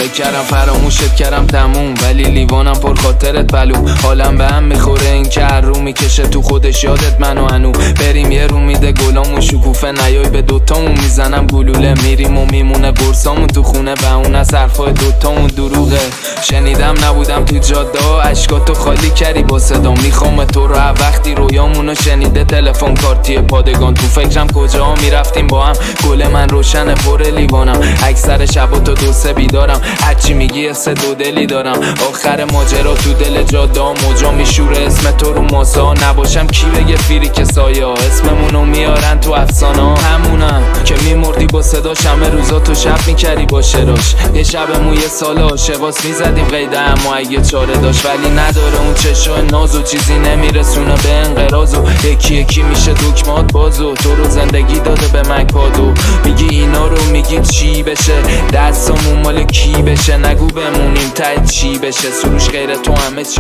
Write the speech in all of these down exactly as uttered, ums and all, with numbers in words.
فکر کردم فراموشت کردم تموم، ولی لیوانم پر خاطرت بلوم. حالم به هم میخوره این که هر رو میکشه تو خودش یادت منو هنو. بریم یه رو میده گلامون شکوفه نیای به دوتامون میزنم گلوله. میریم و میمونه قرصامون تو خونه به اون از حرفای دوتامون دروغه. شنیدم نبودم تو جاده ها عشقاتو خالی کردی با صدا. میخوام تو رو وقتی رویامونو شنیده تلفن کارتی پادگان. تو فکرم کجا میرفتیم با هم، گل من روشن پر لیوانم. اکثر شبا تو دو سه بیدارم، هرچی میگی سه دو دلی دارم. آخر ماجرا تو دل جاده ها موجا میشوره اسم تو رو ماسا. نباشم کی بگه فیری که سایه، اسممونو میارن تو افسانه ها. همونم که میمردی با صداش، همه روزا تو شب میکردی با شراش. یه شب موی سال عاشقاس میزدیم قیده اما اگه چاره داشت، ولی نداره اون چشای نازو. چیزی نمیرسونه به انقراضو، یکی یکی میشه دکمات بازو. تو رو زندگی داده به من کادو، میگی اینا رو میگی چی بشه، دستامون مال کی بشه. نگو بمونیم ته چی بشه، سروش غیر تو همه چی.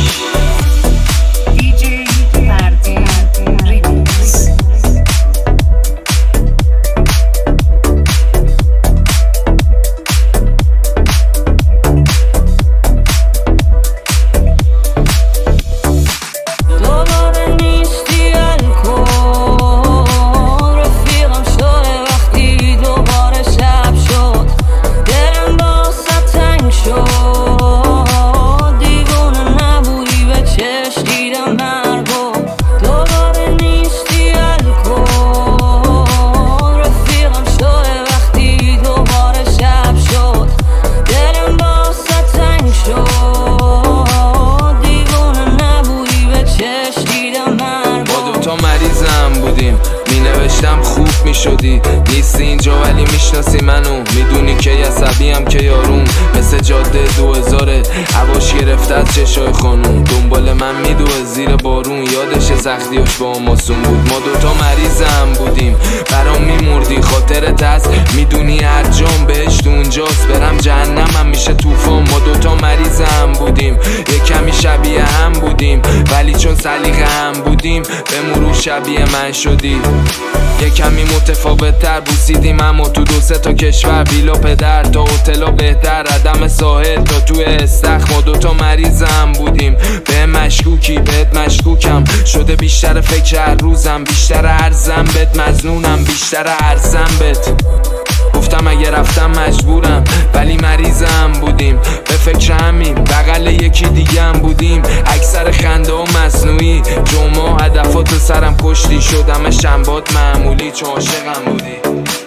مریضم بودیم مینوشتم خوب میشدی، نیستی اینجا ولی میشناسی منو. میدونی که عصبیم که یارون، مثل جاده دو هزاره هواش گرفته از چشای خانوم. دنبال من میدوه زیر بارون، یادش سختیاش با هم آسون بود. ما دوتا مریضم بودیم برام میمردی، خاطرت هست میدونی هر جام بهشت اونجاست. برم جهنمم میشه طوفان. ما دوتا مریضم بودیم یه کمی شبیه هم بودیم، ولی چون سلیقه هم بودیم به مرور شبیه من شدی. یه کمی متفاوت تر بوسیدیم اما تو دو سه تا کشور، بیلا پدر تا هتلا بهتر، عدم ساحل تا توی استخر. ما دوتا مریضم بودیم به مشکوکی بهت مشکوکم شده، بیشتر فکر هر روزم، بیشتر ارزم بهت مظنونم، بیشتر ارزم بهت. گفتم اگه رفتم مجبورم ولی مریضم بودیم، به فکر همین بغل یکی دیگه هم بودیم. اکثر خنده ها مصنوعی، جمعه هدفات سرم کشتی، شدم شنبات معمولی چون عاشقم بودی.